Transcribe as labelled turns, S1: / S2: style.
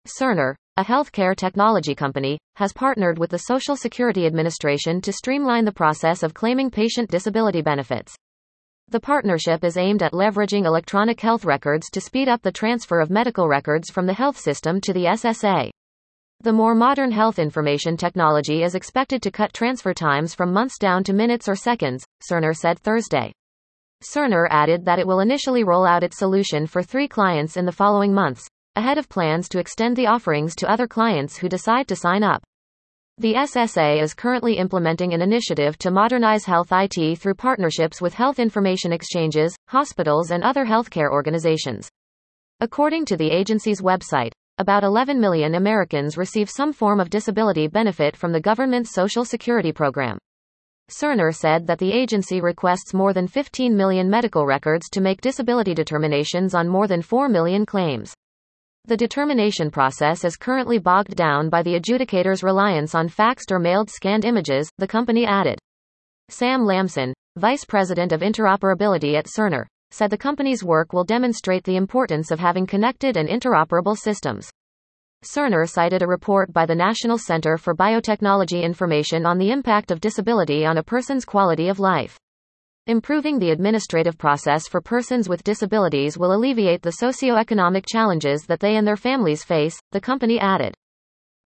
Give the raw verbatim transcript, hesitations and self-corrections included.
S1: Cerner, a healthcare technology company, has partnered with the Social Security Administration to streamline the process of claiming patient disability benefits. The partnership is aimed at leveraging electronic health records to speed up the transfer of medical records from the health system to the S S A. The more modern health information technology is expected to cut transfer times from months down to minutes or seconds, Cerner said Thursday. Cerner added that it will initially roll out its solution for three clients in the following months, ahead of plans to extend the offerings to other clients who decide to sign up. The S S A is currently implementing an initiative to modernize health I T through partnerships with health information exchanges, hospitals, and other healthcare organizations. According to the agency's website, about eleven million Americans receive some form of disability benefit from the government's Social Security program. Cerner said that the agency requests more than fifteen million medical records to make disability determinations on more than four million claims. The determination process is currently bogged down by the adjudicator's reliance on faxed or mailed scanned images, the company added. Sam Lamson, vice president of interoperability at Cerner, said the company's work will demonstrate the importance of having connected and interoperable systems. Cerner cited a report by the National Center for Biotechnology Information on the impact of disability on a person's quality of life. Improving the administrative process for persons with disabilities will alleviate the socioeconomic challenges that they and their families face, the company added.